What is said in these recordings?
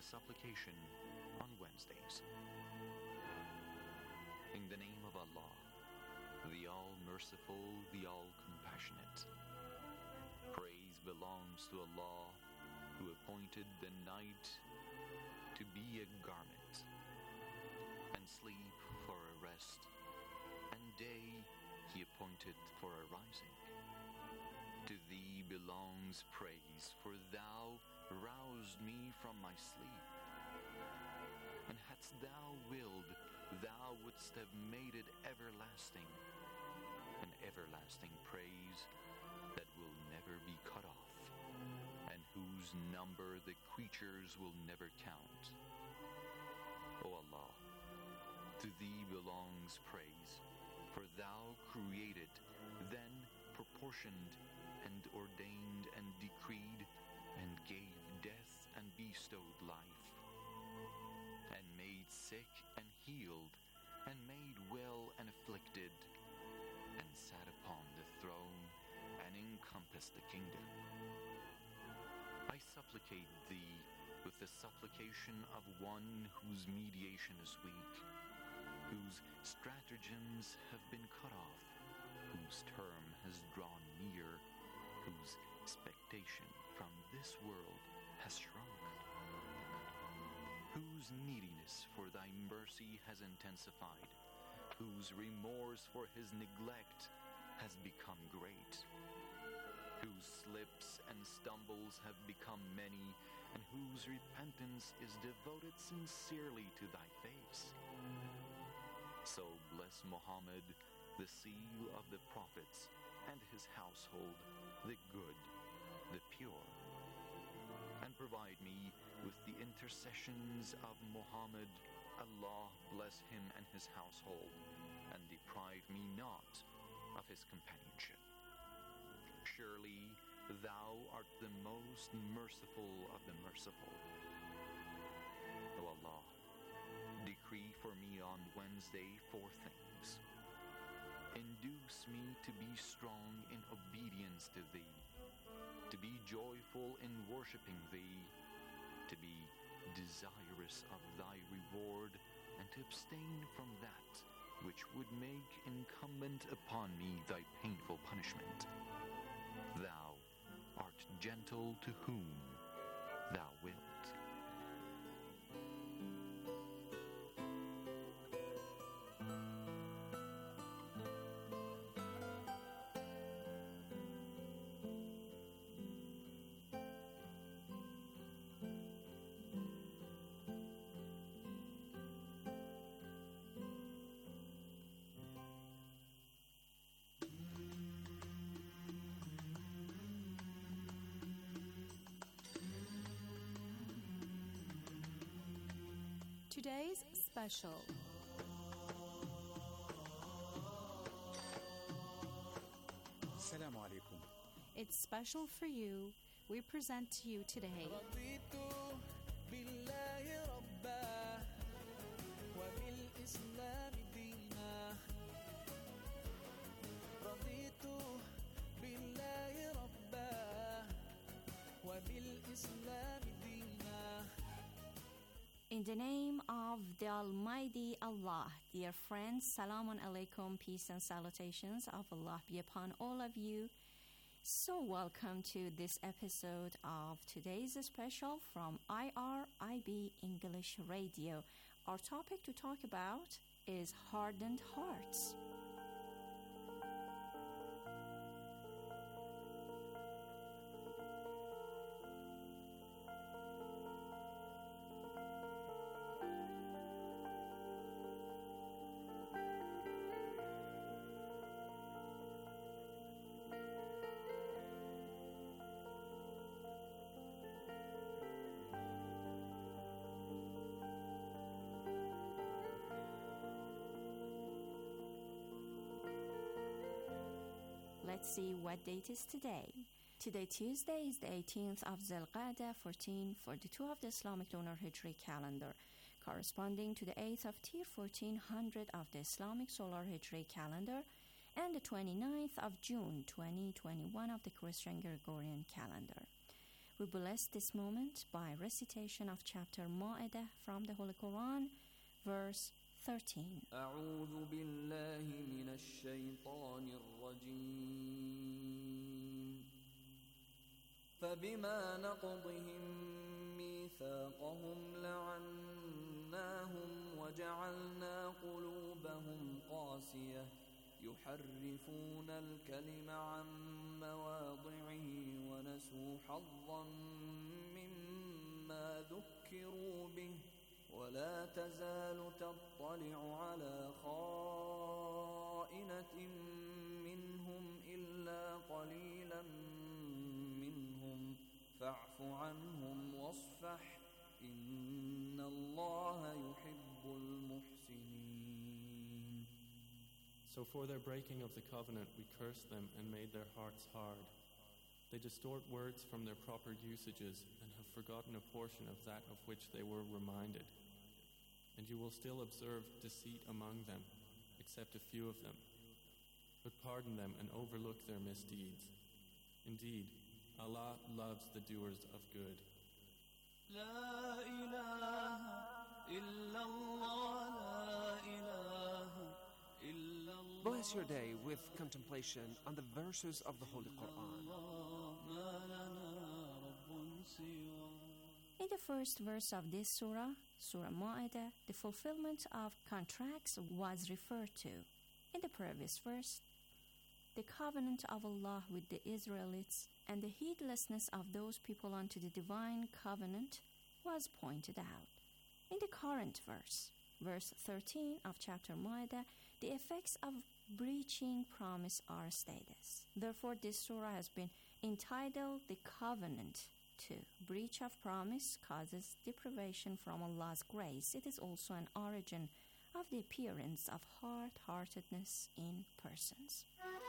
supplication on Wednesdays. In the name of Allah, the All-Merciful, the All-Compassionate. Praise belongs to Allah, who appointed the night to be a garment, and sleep for a rest, and day He appointed for a rising. To Thee belongs praise, for Thou roused me from my sleep. And hadst Thou willed, Thou wouldst have made it everlasting, an everlasting praise that will never be cut off, and whose number the creatures will never count. O Allah, to Thee belongs praise, for Thou created, then proportioned, and ordained and decreed, and gave death and bestowed life, and made sick and healed, and made well and afflicted, and sat upon the throne, and encompassed the kingdom. I supplicate Thee with the supplication of one whose mediation is weak, whose stratagems have been cut off, whose term has drawn near, whose expectation from this world has shrunk, whose neediness for Thy mercy has intensified, whose remorse for his neglect has become great, whose slips and stumbles have become many, and whose repentance is devoted sincerely to Thy face. So bless Muhammad, the seal of the prophets, and his household, the good, the pure. And provide me with the intercessions of Muhammad. Allah bless him and his household, and deprive me not of his companionship. Surely Thou art the most merciful of the merciful. O Allah, decree for me on Wednesday 4 things. Induce me to be strong in obedience to Thee, to be joyful in worshiping Thee, to be desirous of Thy reward, and to abstain from that which would make incumbent upon me Thy painful punishment. Thou art gentle to whom Thou wilt. Today's special. Assalamu alaikum. It's special for you. We present to you today رضيت بالله ربا وبالإسلام دينا رضيت بالله ربا وبالإسلام دينا. in the name of the Almighty Allah. Dear friends, Salamun Alaikum, peace and salutations of Allah be upon all of you. So welcome to this episode of today's special from IRIB English Radio. Our topic to talk about is hardened hearts. Let's see what date is today. Today, Tuesday, is the 18th of Zulqa'dah 1442 of the Islamic Lunar Hijri calendar, corresponding to the 8th of Tir 1400 of the Islamic Solar Hijri calendar, and the 29th of June 2021 of the Christian Gregorian calendar. We bless this moment by recitation of chapter Ma'idah from the Holy Quran, verse 13. أعوذ بالله من الشيطان الرجيم فبما نقضهم ميثاقهم لعناهم وجعلنا قلوبهم قاسية يحرفون الكلم عن مواضعه ونسوا حظا مما ذكروا به ولا تزال تطلع على خائنة منهم إلا قليلا منهم فاعف عنهم واصفح إن الله يحب المحسنين. So for their breaking of the covenant we cursed them and made their hearts hard. They distort words from their proper usages and have forgotten a portion of that of which they were reminded. And you will still observe deceit among them, except a few of them. But pardon them and overlook their misdeeds. Indeed, Allah loves the doers of good. لا إله إلا الله لا إله إلا الله. Bless your day with contemplation on the verses of the Holy Quran. ما لنا رب سواه. In the first verse of this surah, Surah Ma'idah, the fulfillment of contracts was referred to. In the previous verse, the covenant of Allah with the Israelites and the heedlessness of those people unto the divine covenant was pointed out. In the current verse, verse 13 of chapter Ma'idah, the effects of breaching promise are stated. Therefore, this surah has been entitled The Covenant. 2. Breach of promise causes deprivation from Allah's grace. It is also an origin of the appearance of hard-heartedness in persons.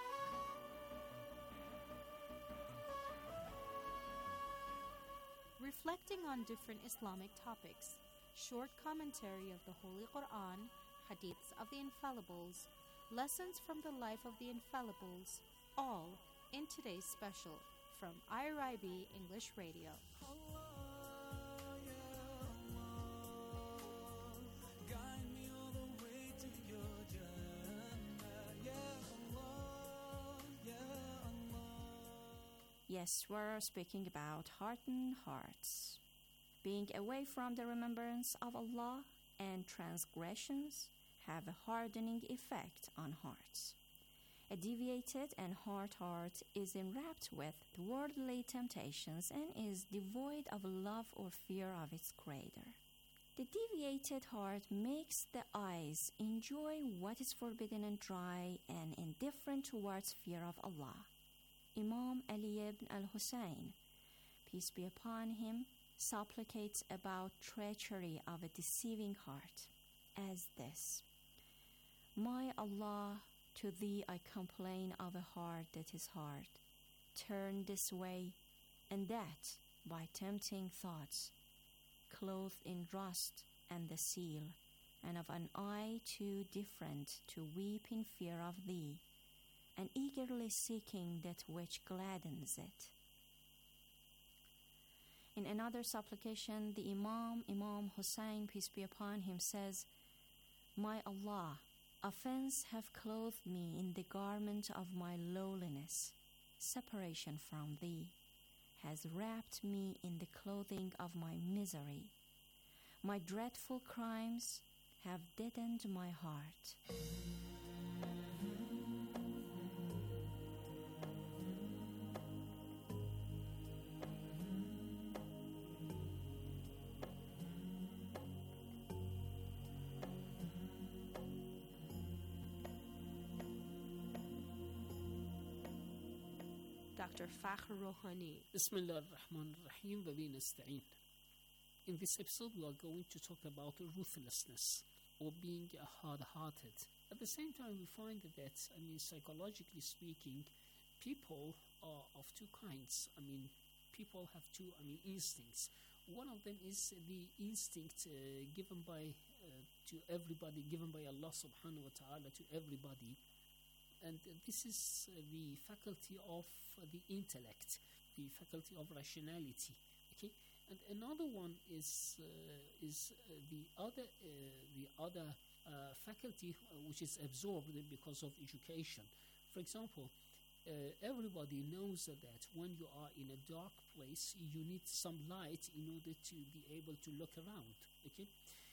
Reflecting on different Islamic topics, short commentary of the Holy Quran, hadiths of the Infallibles, lessons from the life of the Infallibles, all in today's special from IRIB English Radio. Yes, we're speaking about hardened hearts. Being away from the remembrance of Allah and transgressions have a hardening effect on hearts. A deviated and hard heart is enwrapped with worldly temptations and is devoid of love or fear of its Creator. The deviated heart makes the eyes enjoy what is forbidden and dry and indifferent towards fear of Allah. Imam Ali ibn al-Hussein, peace be upon him, supplicates about treachery of a deceiving heart as this: My Allah, to Thee I complain of a heart that is hard. Turn this way and that by tempting thoughts, clothed in rust and the seal, and of an eye too different to weep in fear of Thee, and eagerly seeking that which gladdens it. In another supplication, the Imam Hussein, peace be upon him, says, My Allah, offense have clothed me in the garment of my lowliness. Separation from Thee has wrapped me in the clothing of my misery. My dreadful crimes have deadened my heart. Dr. Fakhr Rohani. Bismillah ar-Rahman ar-Rahim wa bi nasta'in. In this episode, we are going to talk about ruthlessness or being hard-hearted. At the same time, we find that, psychologically speaking, people are of two kinds. People have two, instincts. One of them is the instinct given by to everybody, given by Allah subhanahu wa ta'ala to everybody. And this is the faculty of the intellect. the faculty of rationality. Okay, and another one is the other faculty which is absorbed because of education. For example, everybody knows that when you are in a dark place, you need some light in order to be able to look around. Okay,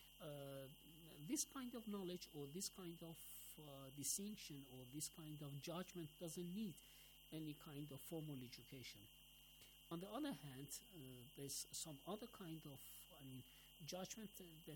this kind of knowledge or this kind of distinction or this kind of judgment doesn't need any kind of formal education. On the other hand, there's some other kind of, judgment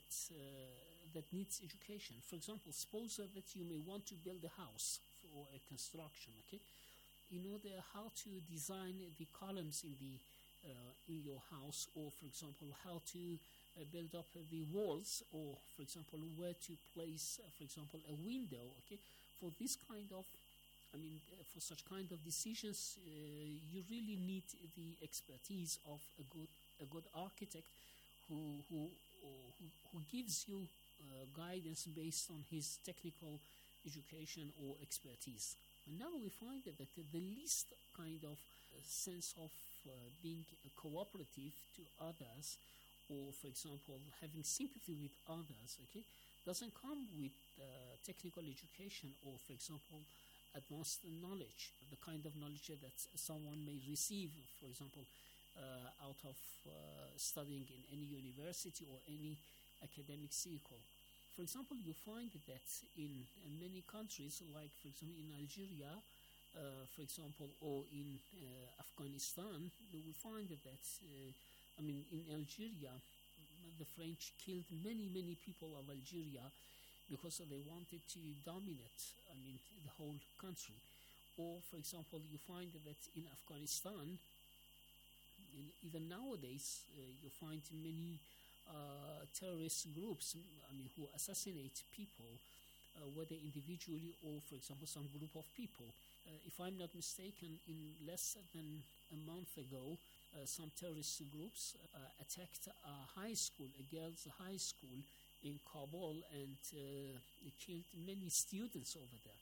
that needs education. For example, suppose that you may want to build a house for a construction. Okay, in order how to design the columns in your house, or for example, how to build up the walls, or for example, where to place, for example, a window. Okay, for this kind of for such kind of decisions, you really need the expertise of a good architect who gives you guidance based on his technical education or expertise. And now we find that the least kind of sense of being cooperative to others, or for example having sympathy with others, okay, doesn't come with technical education, or for example advanced knowledge, the kind of knowledge that someone may receive, for example, out of studying in any university or any academic circle. For example, you find that in many countries, like for example in Algeria, for example, or in Afghanistan, you will find that in Algeria, the French killed many people of Algeria because they wanted to dominate, the whole country. Or, for example, you find that in Afghanistan, even nowadays, you find many terrorist groups, who assassinate people, whether individually or, for example, some group of people. If I'm not mistaken, in less than a month ago, some terrorist groups attacked a high school, a girls' high school in Kabul, and killed many students over there.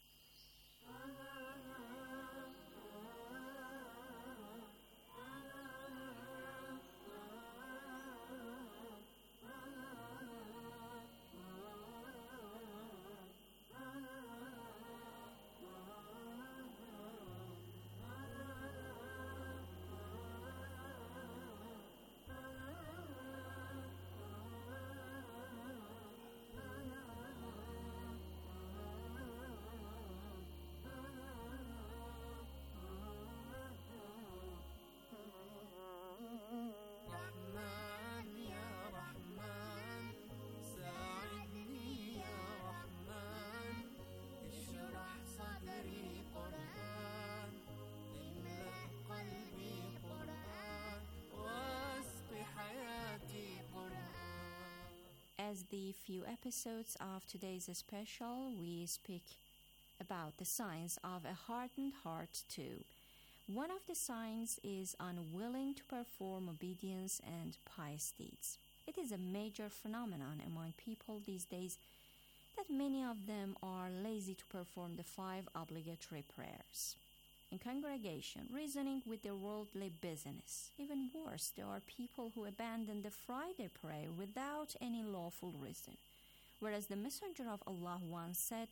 As the few episodes of today's special, we speak about the signs of a hardened heart too. One of the signs is unwilling to perform obedience and pious deeds. It is a major phenomenon among people these days that many of them are lazy to perform the 5 obligatory prayers in congregation, reasoning with their worldly business. Even worse, there are people who abandon the Friday prayer without any lawful reason, whereas the Messenger of Allah once said,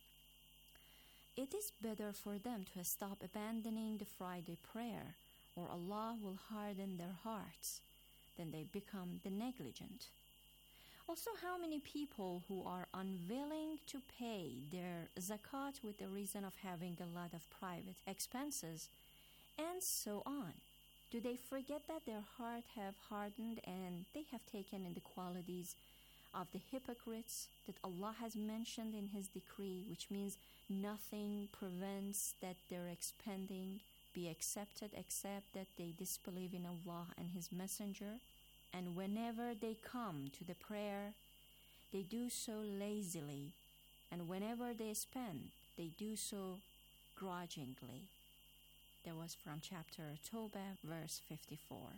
"It is better for them to stop abandoning the Friday prayer, or Allah will harden their hearts, than they become the negligent." Also, how many people who are unwilling to pay their zakat with the reason of having a lot of private expenses, and so on? Do they forget that their heart have hardened and they have taken in the qualities of the hypocrites that Allah has mentioned in His decree, which means nothing prevents that their expending be accepted except that they disbelieve in Allah and His Messenger? And whenever they come to the prayer, they do so lazily, and whenever they spend, they do so grudgingly. That was from chapter Tawbah, verse 54.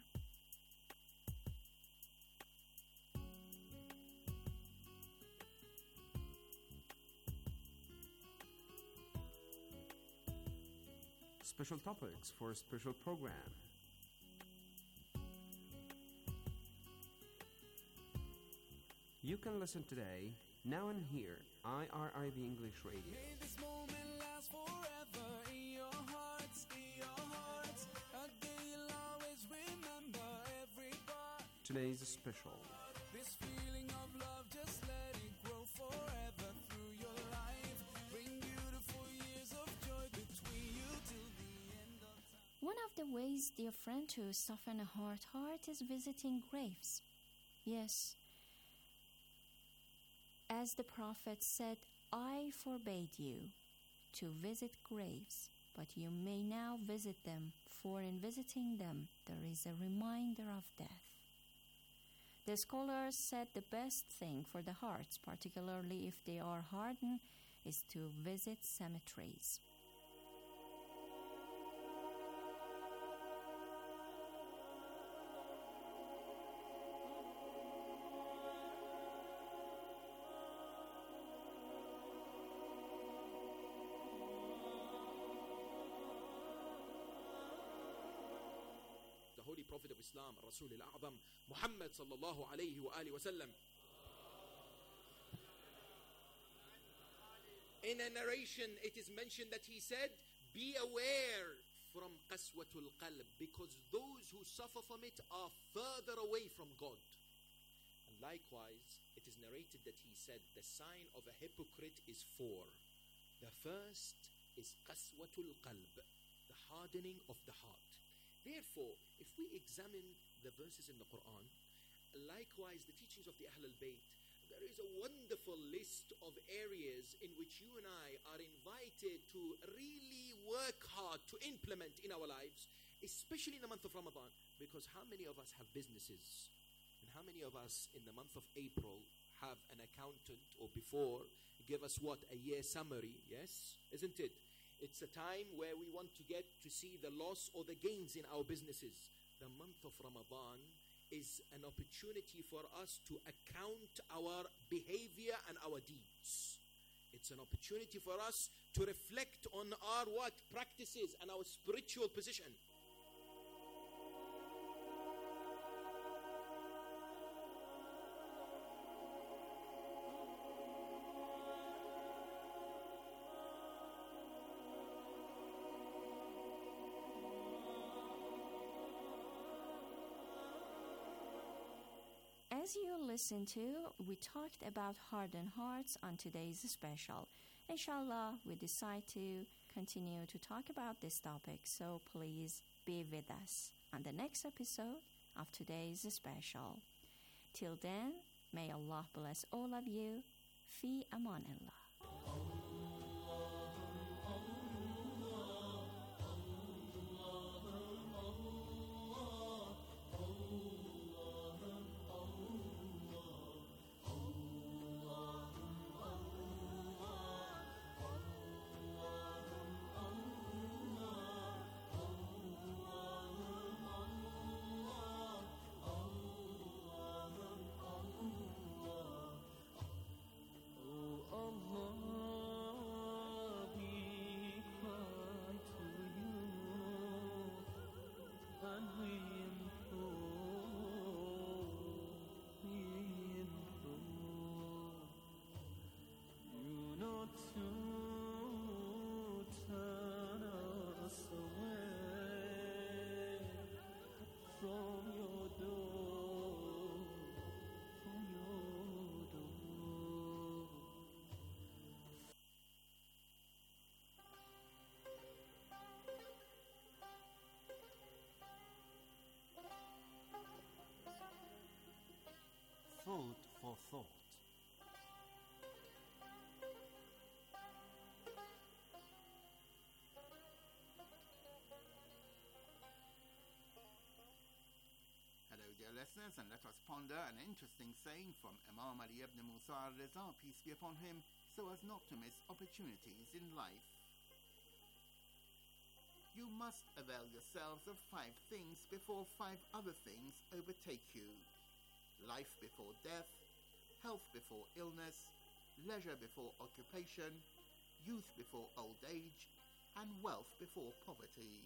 Special topics for a special program. You can listen today, now and here, IRIB English Radio. May this moment last forever in your hearts, a day you'll always remember every part. Today's special. This feeling of love, just let it grow forever through your life. Bring beautiful years of joy between you till the end of time. One of the ways, dear friend, to soften a hard heart is visiting graves. Yes. As the Prophet said, I forbade you to visit graves, but you may now visit them, for in visiting them there is a reminder of death. The scholars said the best thing for the hearts, particularly if they are hardened, is to visit cemeteries. The Holy Prophet of Islam, Rasul al-A'zam, Muhammad sallallahu alayhi wa alihi wa sallam. In a narration, it is mentioned that he said, be aware from qaswatul qalb, because those who suffer from it are further away from God. And likewise, it is narrated that he said, the sign of a hypocrite is four. The first is qaswatul qalb, the hardening of the heart. Therefore, if we examine the verses in the Quran, likewise the teachings of the Ahl al-Bayt, there is a wonderful list of areas in which you and I are invited to really work hard to implement in our lives, especially in the month of Ramadan, because how many of us have businesses? And how many of us in the month of April have an accountant, or before, give us what? A year summary, yes? Isn't it? It's a time where we want to get to see the loss or the gains in our businesses. The month of Ramadan is an opportunity for us to account our behavior and our deeds. It's an opportunity for us to reflect on our what? Practices and our spiritual position. As you listen to, we talked about hardened hearts on today's special. Inshallah, we decide to continue to talk about this topic, so please be with us on the next episode of today's special. Till then, may Allah bless all of you. Fi amanillah. Food for thought. Hello, dear listeners, and let us ponder an interesting saying from Imam Ali ibn Musa al-Riza, peace be upon him, so as not to miss opportunities in life. You must avail yourselves of 5 things before 5 other things overtake you. Life before death, health before illness, leisure before occupation, youth before old age, and wealth before poverty.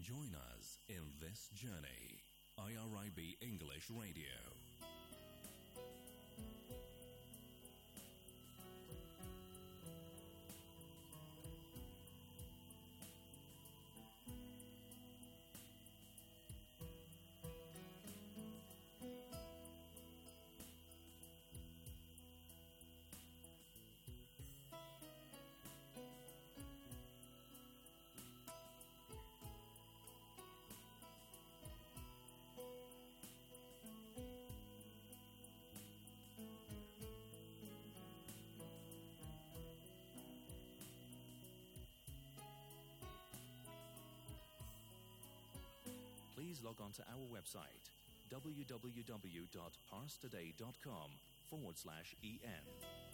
Join us in this journey. IRIB English Radio. Please log on to our website www.parstoday.com/en.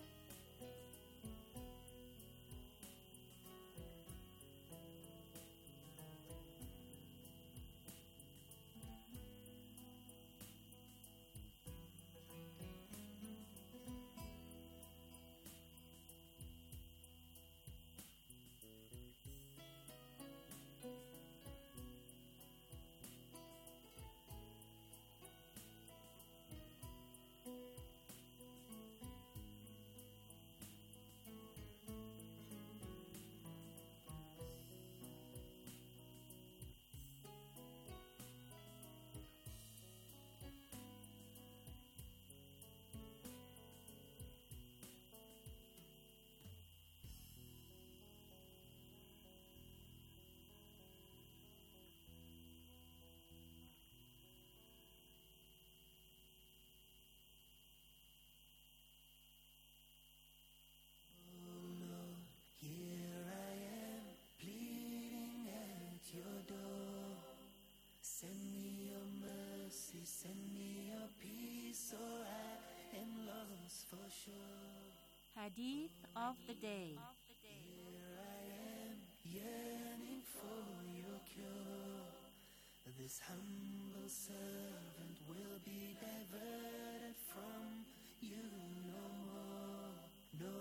Send me your peace, or I am lost for sure. Hadith of the day. Here I am, yearning for your cure. This humble servant will be diverted from you no more, no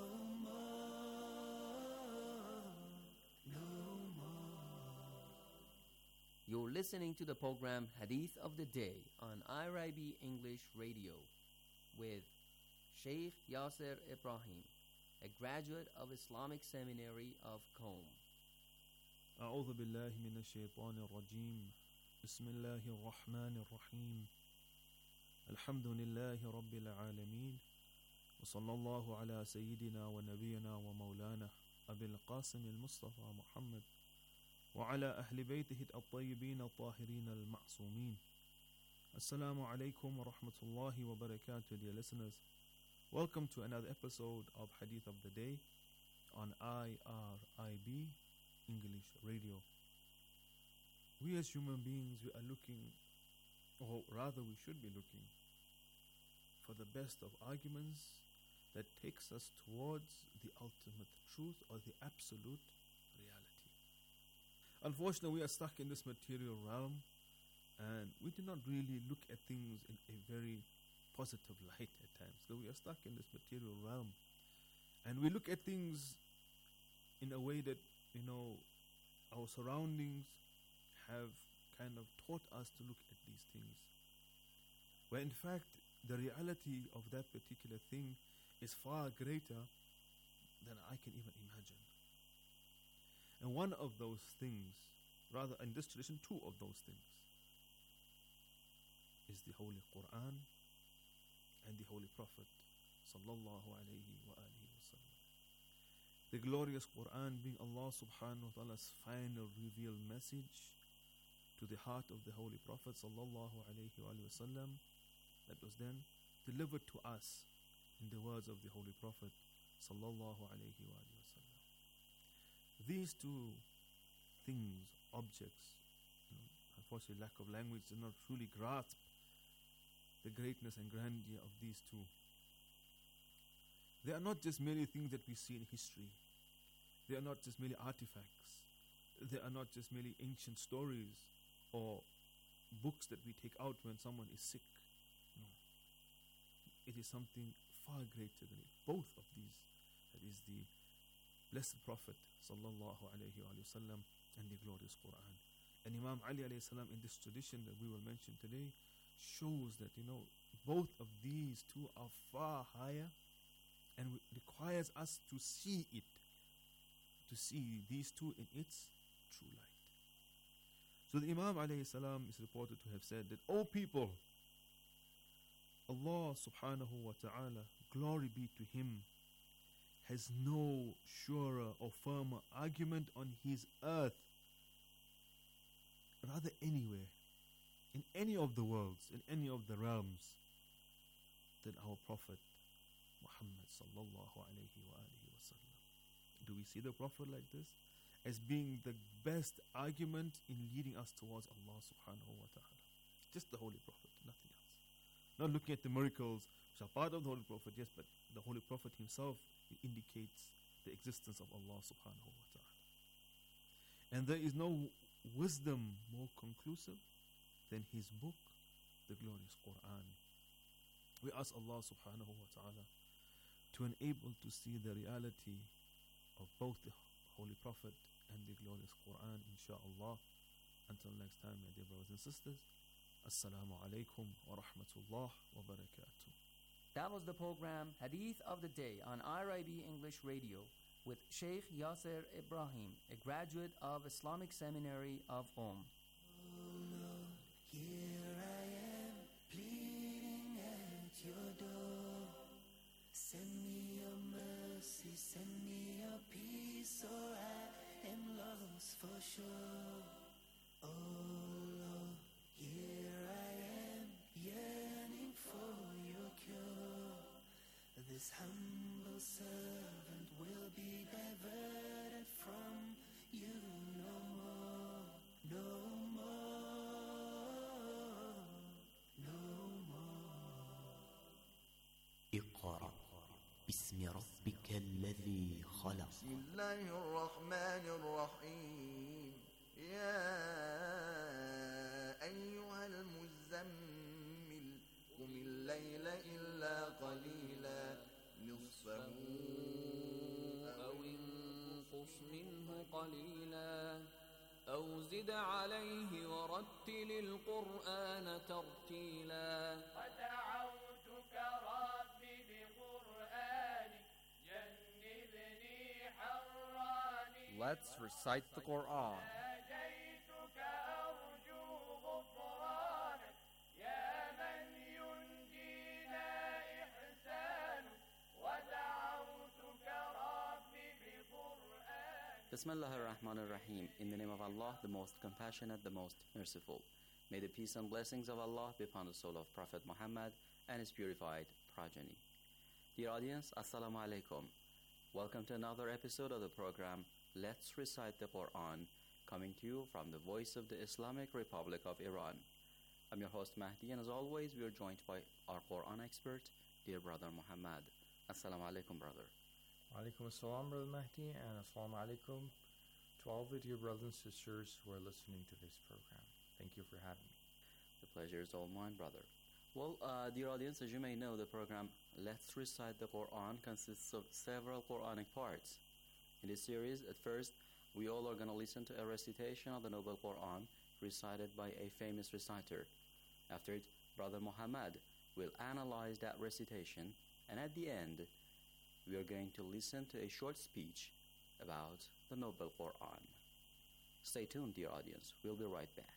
more, no more. You're listening to the program Hadith of the Day on IRIB English Radio with Sheikh Yasser Ibrahim, a graduate of Islamic Seminary of Qom. أعوذ بالله من الشيطان الرجيم. بسم الله الرحمن الرحيم. الحمد لله رب العالمين، وصلى الله على سيدنا ونبينا ومولانا أبي القاسم المصطفى محمد وعلى أهل بيته الطيبين الطاهرين المعصومين. Assalamu alaikum wa rahmatullahi wa barakatuh, dear listeners. Welcome to another episode of Hadith of the Day on IRIB English Radio. We as human beings, we are looking, or rather we should be looking, for the best of arguments that takes us towards the ultimate truth or the absolute reality. Unfortunately, we are stuck in this material realm, and we do not really look at things in a very positive light at times. So we are stuck in this material realm, and we look at things in a way that, our surroundings have kind of taught us to look at these things, where in fact the reality of that particular thing is far greater than I can even imagine. And one of those things, rather in this tradition, two of those things, is the Holy Quran and the Holy Prophet sallallahu alayhi wa alihi wa sallam. The glorious Quran being Allah subhanahu wa ta'ala's final revealed message to the heart of the Holy Prophet sallallahu alayhi wa sallam, that was then delivered to us in the words of the Holy Prophet sallallahu alayhi wa sallam. These two things, objects, unfortunately lack of language does not truly grasp the greatness and grandeur of these two. They are not just merely things that we see in history. They are not just merely artifacts. They are not just merely ancient stories or books that we take out when someone is sick. No. It is something far greater than it. Both of these, that is the Blessed Prophet sallallahu alayhi wa sallam and the glorious Quran. And Imam Ali alayhi salam, in this tradition that we will mention today, shows that, both of these two are far higher and requires us to see it, to see these two in its true light. So the Imam alayhi salam is reported to have said that, O people, Allah subhanahu wa ta'ala, glory be to Him, has no surer or firmer argument on His earth, rather anywhere, in any of the worlds, in any of the realms, than our Prophet Muhammad sallallahu alayhi wa alihi wa sallam. Do we see the Prophet like this? As being the best argument in leading us towards Allah subhanahu wa ta'ala. Just the Holy Prophet, nothing else. Not looking at the miracles which are part of the Holy Prophet, yes, but the Holy Prophet himself indicates the existence of Allah subhanahu wa ta'ala. And there is no wisdom more conclusive than his book, the glorious Quran. We ask Allah subhanahu wa ta'ala to enable to see the reality of both the Holy Prophet and the glorious Quran, inshaAllah. Until next time, my dear brothers and sisters, Assalamu alaikum wa rahmatullah wa barakatuh. That was the program Hadith of the Day on IRIB English Radio with Sheikh Yasser Ibrahim, a graduate of Islamic Seminary of Qom. Here I am, pleading at your door. Send me your mercy, send me your peace, or I am lost for sure. Oh Lord, here I am, yearning for your cure. This humble servant will be diverted from you no more, no more, no more. اقرأ باسم ربك الذي خلق. بسم الله الرحمن الرحيم. يا أيها المزمل قم الليل إلا قليلا نصفه أو انقص منه قليلا أو زد عليه ورتل القرآن ترتيلا ودعوتك ربي بقرآنك جنبني حراني. Let's recite the Quran. ناجيتك أرجو غفرانك يا من ينجينا إحسانك ودعوتك ربي بقرآنك. Bismillah ar-Rahman ar-Rahim. In the name of Allah, the most compassionate, the most merciful. May the peace and blessings of Allah be upon the soul of Prophet Muhammad and his purified progeny. Dear audience, Assalamu alaikum. Welcome to another episode of the program Let's Recite the Quran, coming to you from the voice of the Islamic Republic of Iran. I'm your host Mahdi, and as always, we are joined by our Quran expert, dear brother Muhammad. Assalamu alaikum, brother. Alaikum assalam, Brother Mahdi, and assalamu alaikum to all the dear brothers and sisters who are listening to this program. Thank you for having me. The pleasure is all mine, brother. Well, dear audience, as you may know, the program Let's Recite the Quran consists of several Quranic parts. In this series, at first, we all are going to listen to a recitation of the Noble Quran recited by a famous reciter. After it, Brother Muhammad will analyze that recitation, and at the end, we are going to listen to a short speech about the Noble Quran. Stay tuned, dear audience. We'll be right back.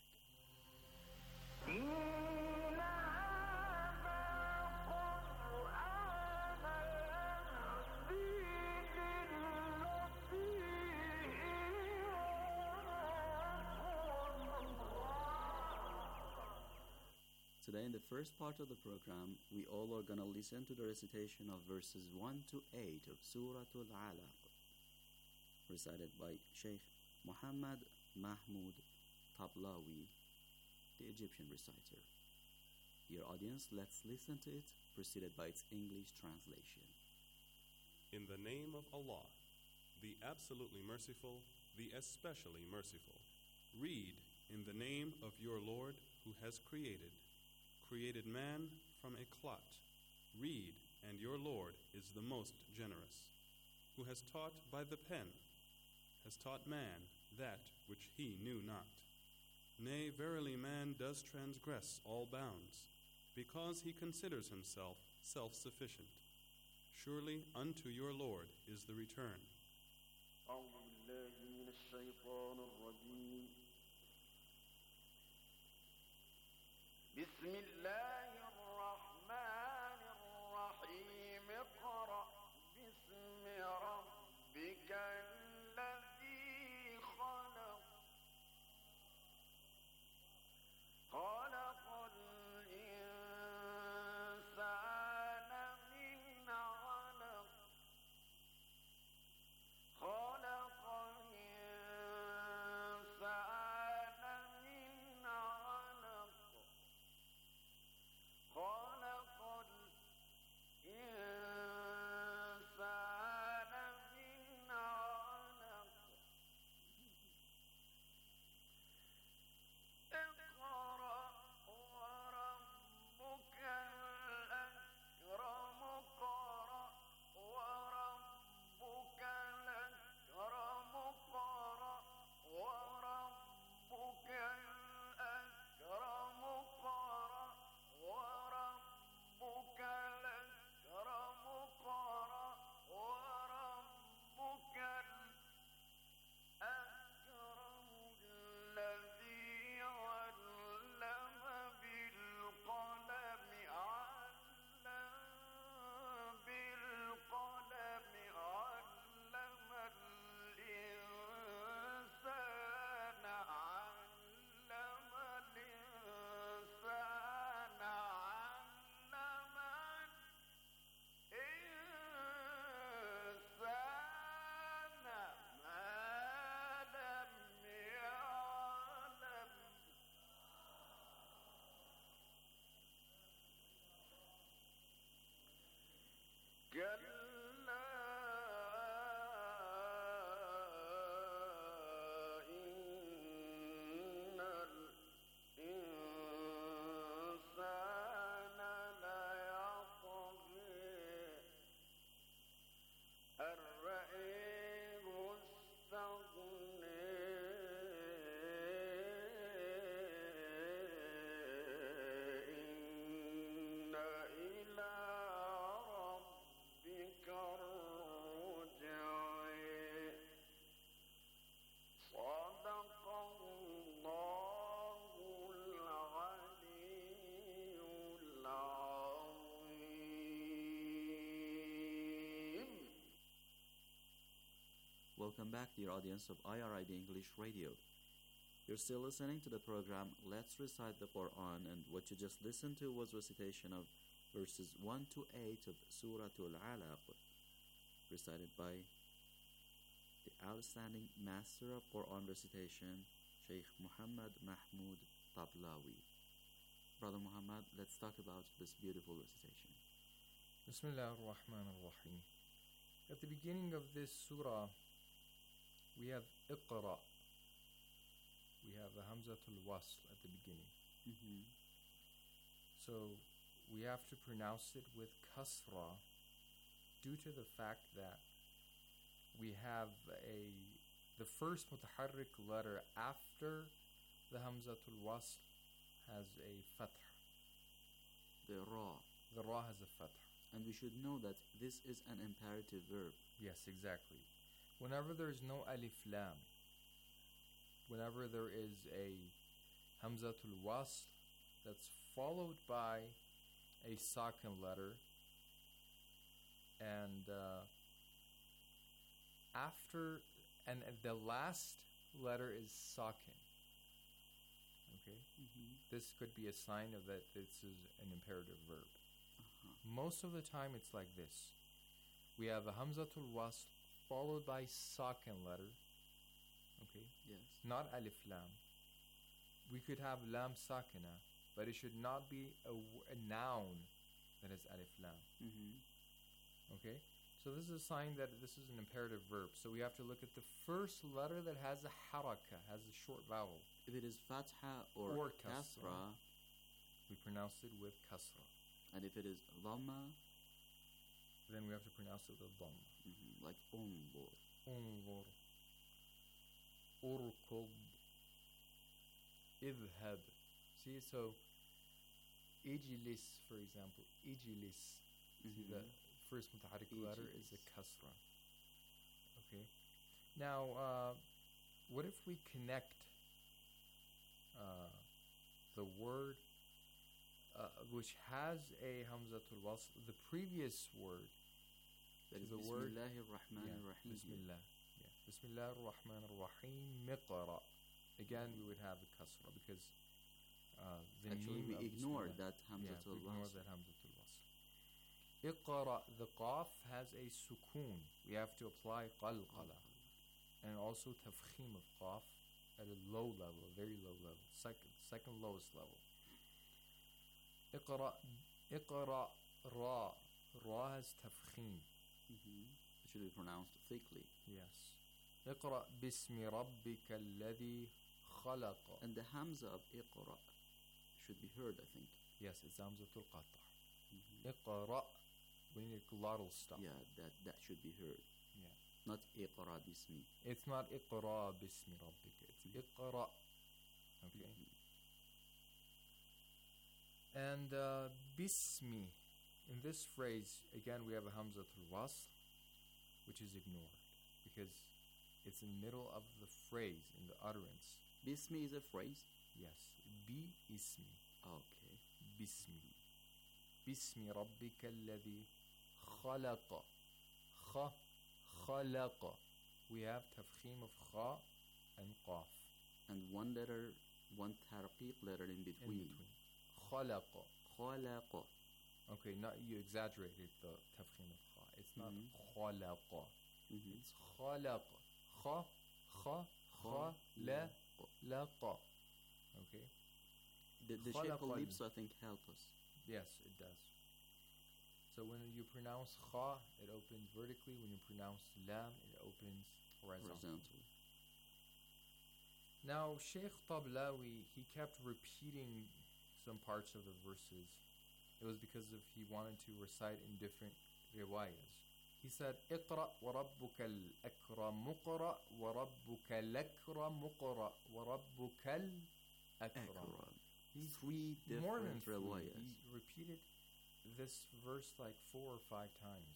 Today, in the first part of the program, we all are going to listen to the recitation of verses 1 to 8 of Surah Al-Alaq, recited by Sheikh Muhammad Mahmud Tablawi, the Egyptian reciter. Dear audience, let's listen to it, preceded by its English translation. In the name of Allah, the absolutely merciful, the especially merciful. Read in the name of your Lord who has created man from a clot. Read, and your Lord is the most generous, who has taught by the pen, has taught man that which he knew not. Nay, verily man does transgress all bounds, because he considers himself self-sufficient. Surely unto your Lord is the return. أعوذ بالله من الشيطان الرجيم بسم الله الرحمن الرحيم اقرأ باسم ربك الذي خلق خلق الإنسان من علق خلق الإنسان من علق خلق الإنسان من علق اقرأ وربك الأكرم اقرأ وربك الأكرم اقرأ وربك الأكرم اقرأ وربك الأكرم اقرأ وربك الأكرم الذي علم بالقلم علم بالقلم علم الإنسان علم الإنسان علم الإنسان ما لم يعلم كلا إن الإنسان ليطغي أن رآه استغنى إن إلى ربك الرجع صدق الله العلي العظيم. Welcome back, dear audience of IRIB English Radio. You're still listening to the program Let's Recite the Quran, and what you just listened to was recitation of verses 1 to 8 of Surah Al-Alaq, recited by the outstanding master of Quran recitation, Sheikh Muhammad Mahmoud Tablawi. Brother Muhammad, let's talk about this beautiful recitation. Bismillah ar-Rahman ar-Rahim. At the beginning of this surah, we have Iqra. We have a Hamzatul Wasl at the beginning. So we have to pronounce it with Kasra due to the fact that we have the first mutaharrik letter after the Hamzatul Wasl has a Fath. The Ra. The Ra has a Fath. And we should know that this is an imperative verb. Yes, exactly. Whenever there is no Alif Lam, whenever there is a Hamzatul Wasl that's followed by a Sakin letter, and the last letter is Sakin. Okay? This could be a sign of that this is an imperative verb. Most of the time it's like this. We have a Hamzatul Wasl followed by Sakin letter. Okay? Yes. Not Alif Lam. We could have Lam Sakina, but it should not be a noun that has Alif Lam. Okay? So this is a sign that this is an imperative verb. So we have to look at the first letter that has a haraka, has a short vowel. If it is Fatha or Kasra, we pronounce it with Kasra. And if it is Dhamma, then we have to pronounce it with Dhamma. Like Unzur. Unzur. Urkud. idhab. See, so ijlis, for example, ijlis. See, the first mutaharrik letter is a kasra. Okay. Now, what if we connect the word which has a hamzatul wasl, the previous word, that is the word Bismillahir Rahmanir Rahim. Bismillah. Yeah. Bismillahir Rahmanir Rahim. Miqra. Again, we would have a kasra because the Actually, meme we of ignore Bismillah. that hamzatul we ignore wasl. that hamzatul wasl. Iqra, the qaf has a sukoon. We have to apply qalqala. And also tafkhim of qaf at a low level, a very low level, second lowest level. Iqra, ra. Ra has tafkhim. It should be pronounced thickly. Yes. Iqra bismi rabbika alladhi khalaqa. And the hamza of iqra should be heard, I think. Yes, it's hamzatul qata'. Iqra, we need a glottal stop. Yeah, that should be heard. Yeah. Not iqra bismi. It's not iqra bismi rabbika. It's iqra. Okay. And bismi, in this phrase, again, we have a hamzatul wasl, which is ignored because it's in the middle of the phrase, in the utterance. Bismi is a phrase? Yes. Bi ismi. Okay. Bismi. Bismi rabbika alladhi khalaqa. Khalaqa. We have tafkhim of kha and qaf. And one letter, one tarqiq letter in between. Khalaqa. Khalaqa. Okay, not you exaggerated the tafkhim of kha. It's not khalaqa. It's khalaqa. Kha, laqa. Okay. The shape of lips, I think, help us. Yes, it does. So when you pronounce kha, it opens vertically. When you pronounce lam, it opens horizontally. Now, Sheikh Tablawi, he kept repeating some parts of the verses. It was because he wanted to recite in different riwayas. He said, اقرأ وربك الأكرم مقرأ وربك الأكرم مقرأ وربك الأكرم. Three different riwayas. He repeated this verse like 4 or 5 times.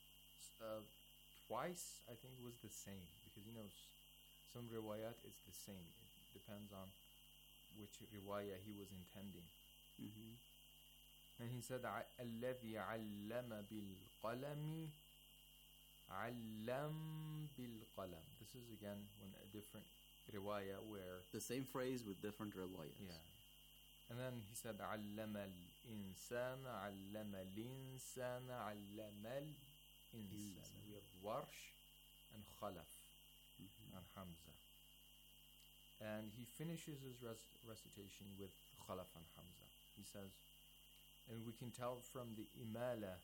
Twice, I think, was the same. Because, some riwayat is the same. It depends on which riwayah he was intending. And he said, الذي علم بالقلم علم بالقلم. This is again a different riwayah where the same phrase with different riwayahs. Yeah. And then he said علم الإنسان علم الإنسان علم الإنسان. We have Warsh and Khalaf and Hamza. And he finishes his recitation with Khalaf and Hamza. He says, and we can tell from the imala,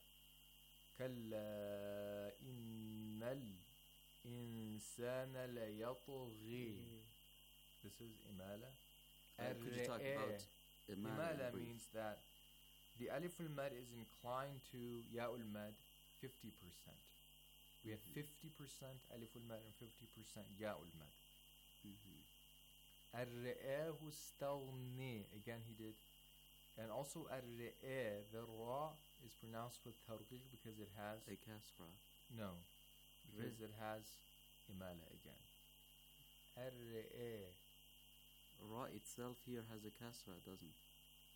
كلا إن الإنسان ليطغي. This is imala. Could you talk about imala means that the alif al-mad is inclined to ya al-mad 50%. We have 50% alif al-mad and 50% ya al-mad. الرئاه استغني. Again he did. And also الرئاه, the ra is pronounced with tarqiq because it has a kasra. No, because it has imala again. الرئاه. Ra itself here has a kasra, doesn't it?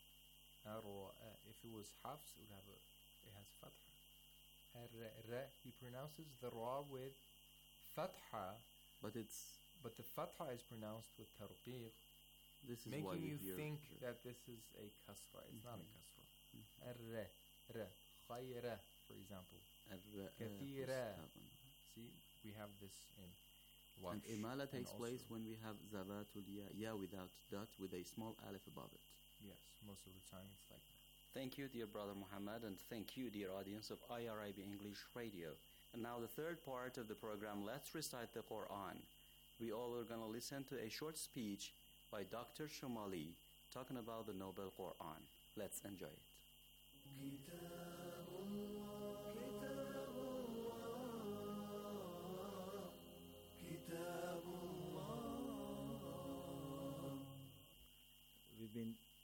If it was hafs, it has fatha. He pronounces the ra with fatha, but the fatha is pronounced with tarqiq. This is making why you think that this is a kasra. It's not a kasra. Khayra, for example. Kathira. See, we have this in Warsh. And imala takes place when we have zabatul ya without dot with a small alif above it. Yes, most of the time it's like that. Thank you, dear brother Muhammad, and thank you, dear audience of IRIB English Radio. And now the third part of the program, let's recite the Quran. We all are going to listen to a short speech by Dr. Shumali talking about the Noble Quran. Let's enjoy it.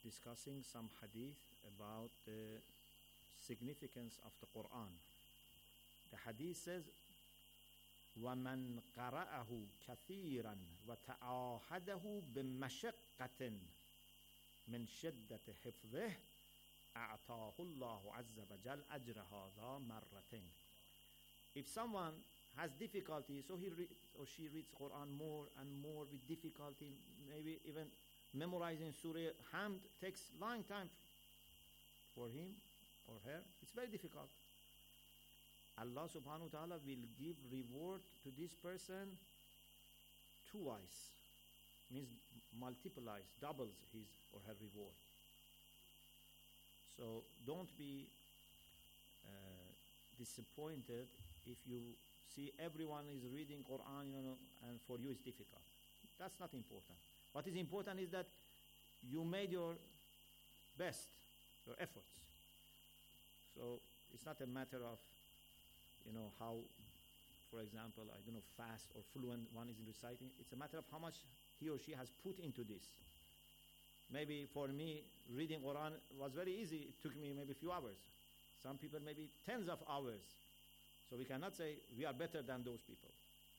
discussing some hadith about the significance of the Quran. The hadith says, وَمَنْ قَرَأَهُ كَثِيرًا وَتَعَاهَدَهُ بِمَشَقَّةٍ مِنْ شِدَّةِ حِفْظِهِ أَعْطَاهُ اللَّهُ عَزَّ وَجَلَّ أَجْرَ هَذَا مَرَّتَيْنِ. If someone has difficulty, so he or she reads Quran more and more with difficulty, maybe even memorizing Surah Hamd takes long time for him or her. It's very difficult. Allah subhanahu wa ta'ala will give reward to this person twice, means multiplies, doubles his or her reward. So don't be disappointed if you see everyone is reading Quran, and for you it's difficult. That's not important. What is important is that you made your best, your efforts. So it's not a matter of how, for example, fast or fluent one is in reciting. It's a matter of how much he or she has put into this. Maybe for me, reading Quran was very easy. It took me maybe a few hours. Some people maybe tens of hours. So we cannot say we are better than those people.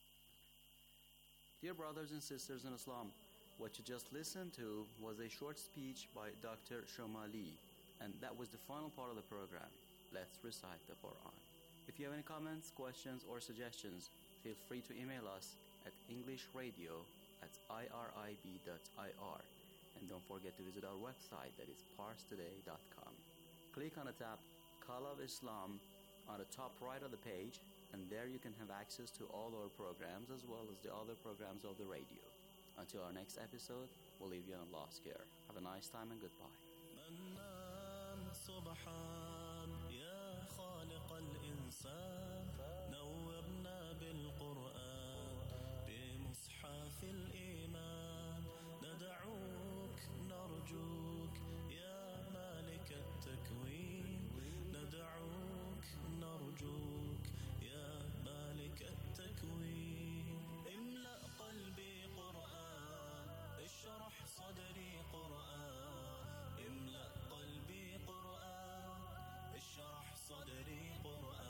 Dear brothers and sisters in Islam, what you just listened to was a short speech by Dr. Shomali, and that was the final part of the program. Let's recite the Quran. If you have any comments, questions, or suggestions, feel free to email us at englishradio@irib.ir. And don't forget to visit our website, that is parstoday.com. Click on the tab Call of Islam on the top right of the page, and there you can have access to all our programs as well as the other programs of the radio. Until our next episode, we'll leave you in Allah's care. Have a nice time and goodbye. نورنا بالقرآن بمصحف الإيمان ندعوك نرجوك يا مالك التكوين ندعوك نرجوك يا مالك التكوين املأ قلبي قرآن اشرح صدري قرآن املأ قلبي قرآن اشرح صدري قرآن.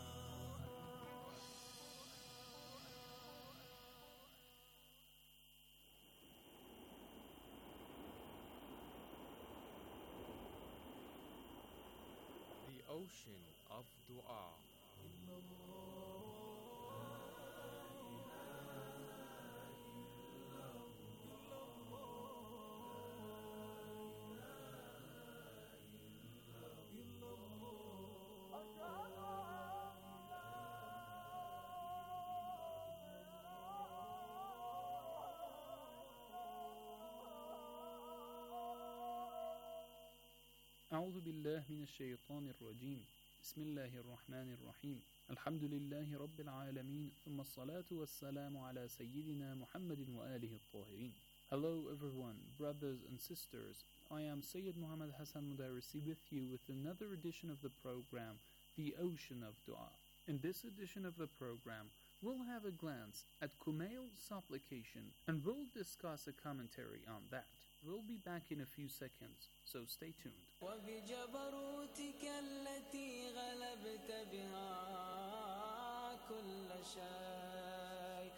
The ocean of dua. أعوذ بالله من الشيطان الرجيم. بسم الله الرحمن الرحيم. الحمد لله رب العالمين ثم الصلاة والسلام على سيدنا محمد وآله الطاهرين. Hello everyone, brothers and sisters. I am Sayyid Muhammad Hassan Mudarrisi with you with another edition of the program, The Ocean of Dua. In this edition of the program, we'll have a glance at Kumail's supplication and we'll discuss a commentary on that. We'll be back in a few seconds, so stay tuned. وبجبروتك التي غلبت بها كل شيء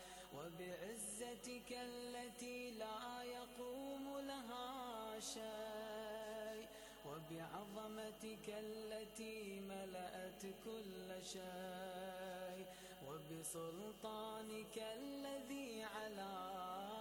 وبعزتك التي لا يقوم لها شيء وبعظمتك التي ملأت كل شيء وبسلطانك الذي على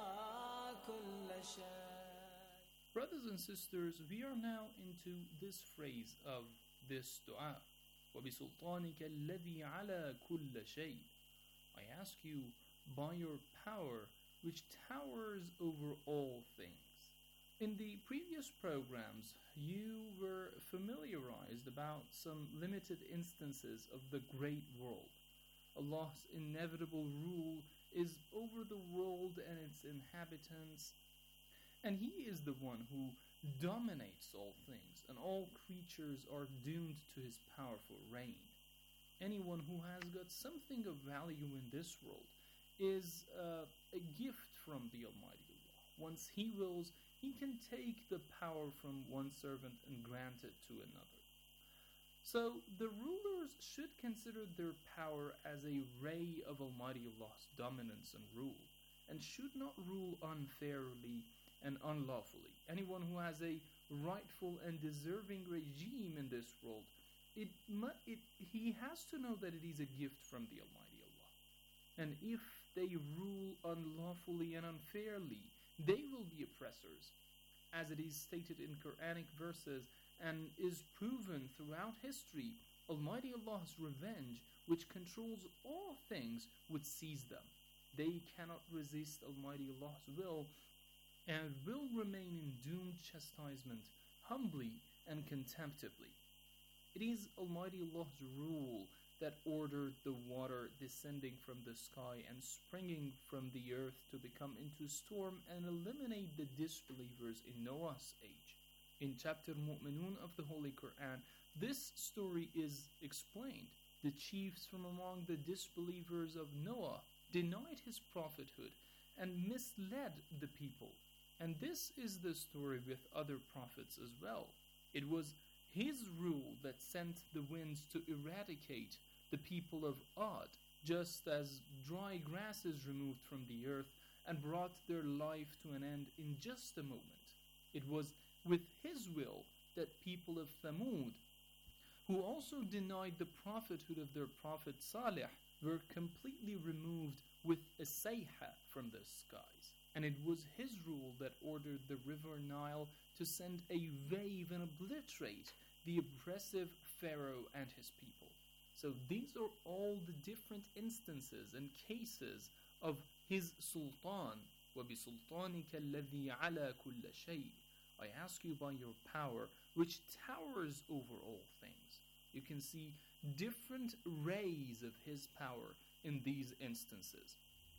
كل شيء. Brothers and sisters, we are now into this phrase of this dua. وَبِسُلْطَانِكَ الَّذِي عَلَى كُلَّ شَيْءٍ. I ask you, by your power, which towers over all things. In the previous programs, you were familiarized about some limited instances of the great world. Allah's inevitable rule is over the world and its inhabitants, and He is the one who dominates all things, and all creatures are doomed to His powerful reign. Anyone who has got something of value in this world is a gift from the Almighty Allah. Once He wills, He can take the power from one servant and grant it to another. So the rulers should consider their power as a ray of Almighty Allah's dominance and rule, and should not rule unfairly and unlawfully. Anyone who has a rightful and deserving regime in this world, he has to know that it is a gift from the Almighty Allah. And if they rule unlawfully and unfairly, they will be oppressors, as it is stated in Quranic verses and is proven throughout history. Almighty Allah's revenge, which controls all things, would seize them. They cannot resist Almighty Allah's will and will remain in doomed chastisement, humbly and contemptibly. It is Almighty Allah's rule that ordered the water descending from the sky and springing from the earth to become into storm and eliminate the disbelievers in Noah's age. In chapter Mu'minun of the Holy Quran, this story is explained. The chiefs from among the disbelievers of Noah denied his prophethood and misled the people. And this is the story with other prophets as well. It was his rule that sent the winds to eradicate the people of Ad, just as dry grass is removed from the earth and brought their life to an end in just a moment. It was with his will that people of Thamud, who also denied the prophethood of their prophet Salih, were completely removed with a sayha from the skies. And it was his rule that ordered the river Nile to send a wave and obliterate the oppressive Pharaoh and his people. So these are all the different instances and cases of his sultan. وَبِسُلْطَانِكَ الَّذِي عَلَى كُلَّ شَيْءٍ. I ask you by your power, which towers over all things. You can see different rays of his power in these instances.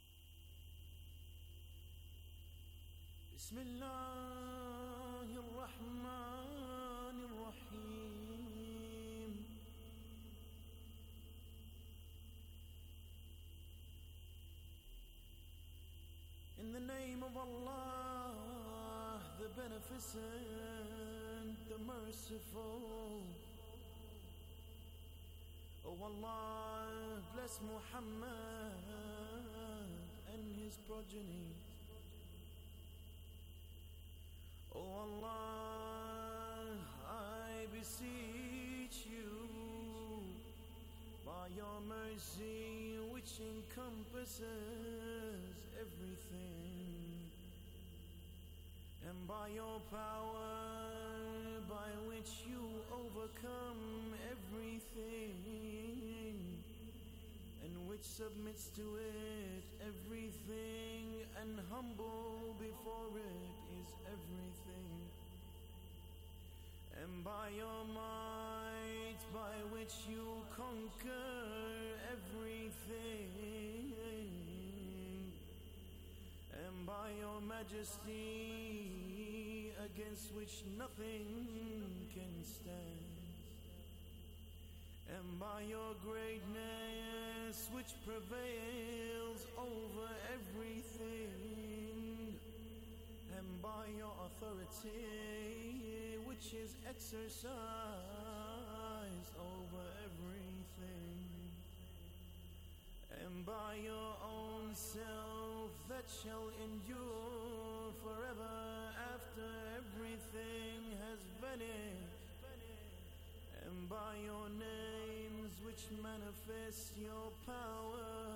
بسم الله الرحمن الرحيم. In the name of Allah, the Beneficent, the Merciful. Oh Allah, bless Muhammad and his progeny. Oh Allah, I beseech you, by your mercy which encompasses everything, and by your power by which you overcome everything, and which submits to it everything, and humble before it is everything, and by your might by which you conquer everything, and by your majesty against which nothing can stand, and by your greatness which prevails over everything, and by your authority which is exercised over everything, and by your own self that shall endure forever after everything has vanished, and by your names which manifest your power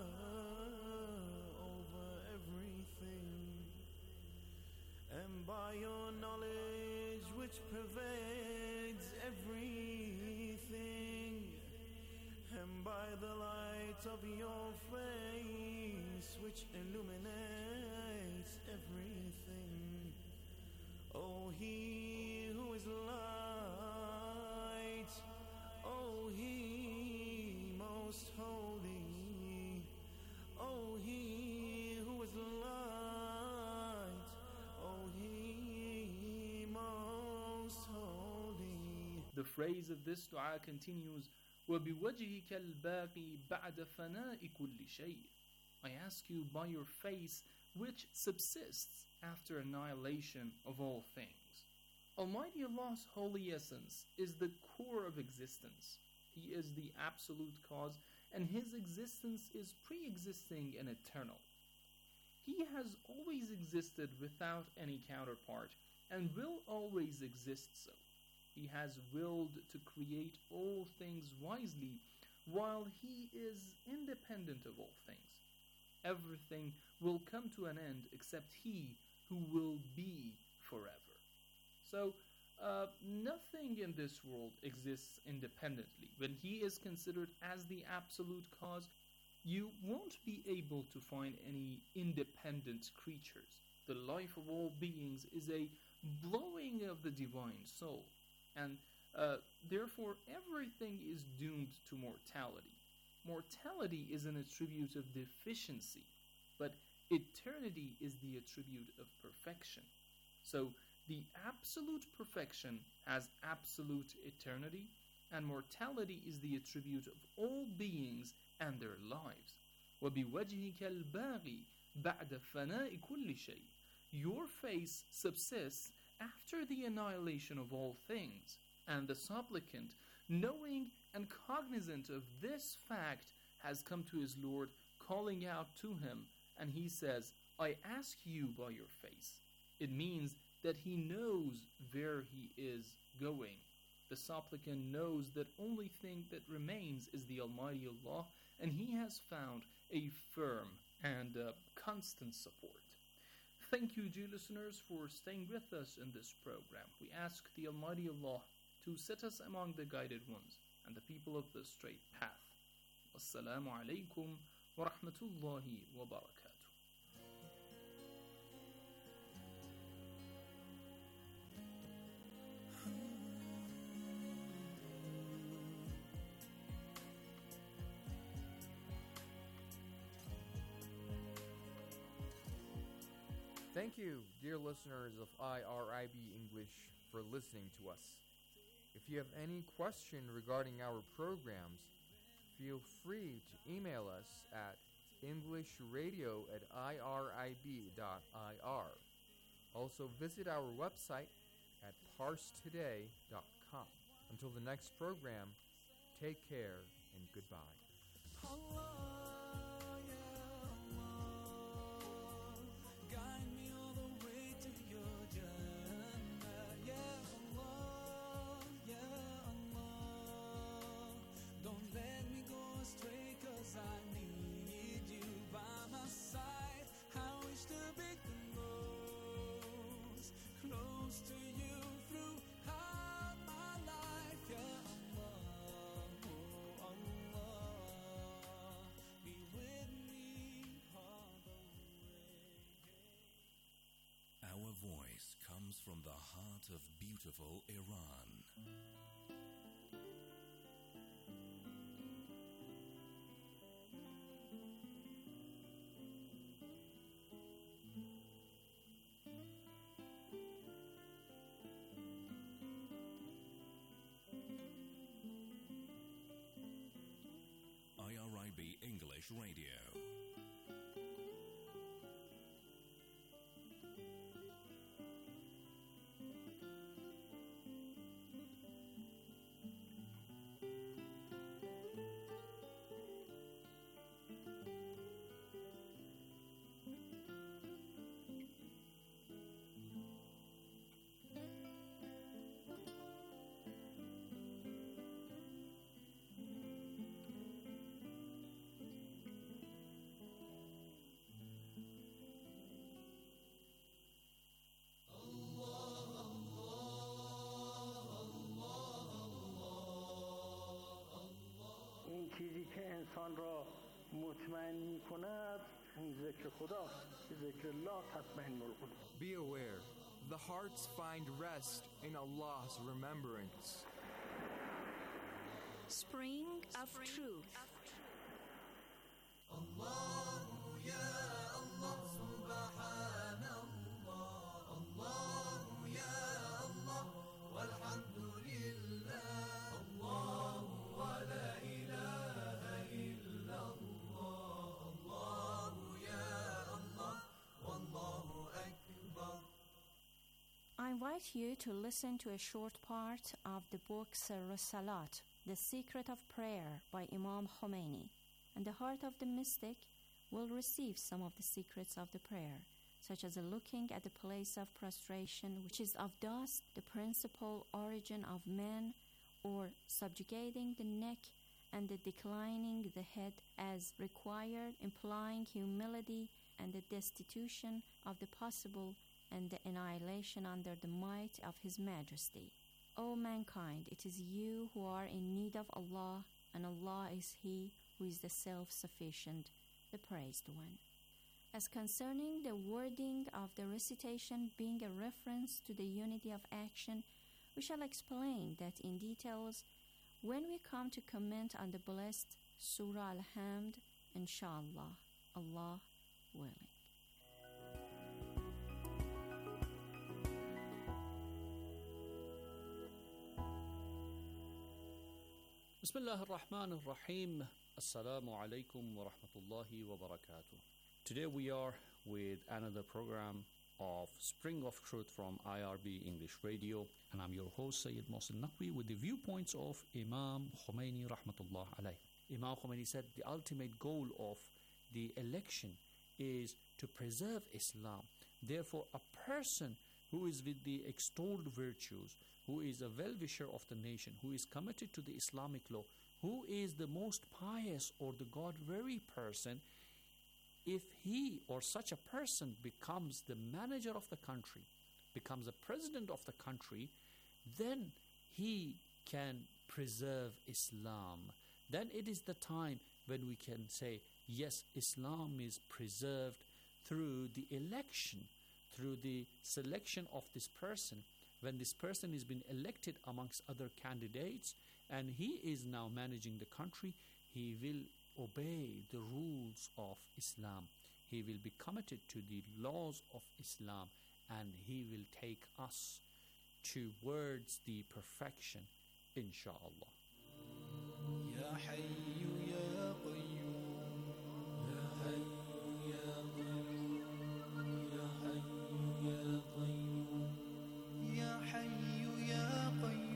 over everything, and by your knowledge which pervades everything, and by the light of your face which illuminates everything. O He who is light, O He most holy, O He who is light, O He most holy. The phrase of this dua continues, وَبِوَجْهِكَ الْبَاقِي بَعْدَ فَنَاءِ كُلِّ شَيْءٍ. I ask you by your face which subsists after annihilation of all things. Almighty Allah's holy essence is the core of existence. He is the absolute cause, and His existence is pre-existing and eternal. He has always existed without any counterpart, and will always exist so. He has willed to create all things wisely, while He is independent of all things. Everything will come to an end except He who will be forever. So, nothing in this world exists independently. When He is considered as the absolute cause, you won't be able to find any independent creatures. The life of all beings is a blowing of the divine soul, and therefore everything is doomed to mortality. Mortality is an attribute of deficiency, but eternity is the attribute of perfection. So the absolute perfection has absolute eternity, and mortality is the attribute of all beings and their lives. وَبِوَجْهِكَ الْبَاغِي بَعْدَ فَنَاءِ كُلِّ شَيْءٍ. Your face subsists after the annihilation of all things, and the supplicant, knowing and cognizant of this fact, has come to his Lord, calling out to Him, and he says, I ask you by your face. It means that he knows where he is going. The supplicant knows that only thing that remains is the Almighty Allah, and he has found a firm and constant support. Thank you, dear listeners, for staying with us in this program. We ask the Almighty Allah to set us among the guided ones and the people of the straight path. Wassalamu alaikum wa rahmatullahi wa barakatuh. Thank you, dear listeners of IRIB English, for listening to us. If you have any question regarding our programs, feel free to email us at englishradio@irib.ir. Also visit our website at parstoday.com. Until the next program, take care and goodbye. Guide me all the way to your Jannah, Ya Allah, Ya Allah. Don't let me go astray, 'cause I need you by my side. I wish to be close to you throughout my life, Ya Allah, oh Allah. Be with me all the way. Our voice comes from the heart of beautiful Iran. IRIB English Radio. این چیزی که انسان را مطمئن می کند این ذکر خداست. ذکر الله تطمئن القلوب. Be aware, the hearts find rest in Allah's remembrance. Spring of Truth. invite you to listen to a short part of the book Sirr Salat, The Secret of Prayer by Imam Khomeini, and the heart of the mystic will receive some of the secrets of the prayer, such as looking at the place of prostration, which is of dust, the principal origin of man, or subjugating the neck and the declining the head as required, implying humility and the destitution of the possible and the annihilation under the might of His Majesty. O mankind, it is you who are in need of Allah, and Allah is He who is the self-sufficient, the praised one. As concerning the wording of the recitation being a reference to the unity of action, we shall explain that in details when we come to comment on the blessed Surah Al-Hamd, inshallah, Allah willing. Bismillah ar-Rahman ar-Rahim. Assalamu alaikum wa rahmatullahi wa barakatuh. Today we are with another program of Spring of Truth from IRB English Radio, and I'm your host Sayyid Mohsin Naqvi with the viewpoints of Imam Khomeini rahmatullah alayh. Imam Khomeini said the ultimate goal of the election is to preserve Islam. Therefore, a person who is with the extolled virtues, who is a well-wisher of the nation, who is committed to the Islamic law, who is the most pious or the God-weary person, if he or such a person becomes the manager of the country, becomes the president of the country, then he can preserve Islam. Then it is the time when we can say, yes, Islam is preserved through the election, through the selection of this person. When this person is being elected amongst other candidates and he is now managing the country, he will obey the rules of Islam. He will be committed to the laws of Islam, and he will take us towards the perfection, inshallah. Ya Hayyu Ya Qayyum, Ya Hayyu Ya Qayyum, Ya Hayyu Ya Qayyum, Ya Hayyu Ya Qayyum.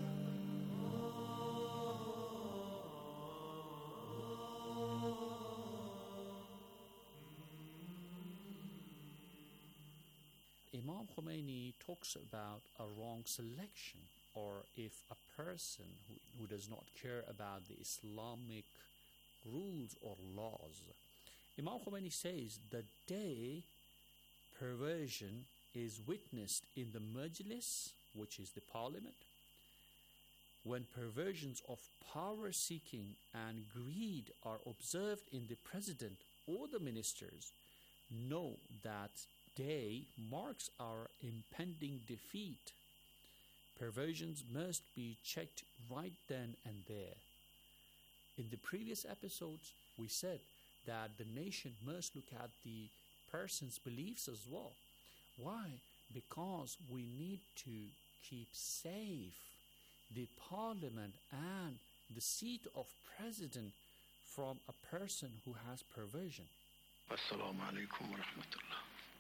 Imam Khomeini talks about a wrong selection, or if a person who does not care about the Islamic rules or laws. Imam Khomeini says the day perversion is witnessed in the majlis, which is the parliament, when perversions of power-seeking and greed are observed in the president or the ministers, know that day marks our impending defeat. Perversions must be checked right then and there. In the previous episodes, we said that the nation must look at the person's beliefs as well. Why? Because we need to keep safe the parliament and the seat of president from a person who has perversion. Assalamu alaikum wa rahmatullah.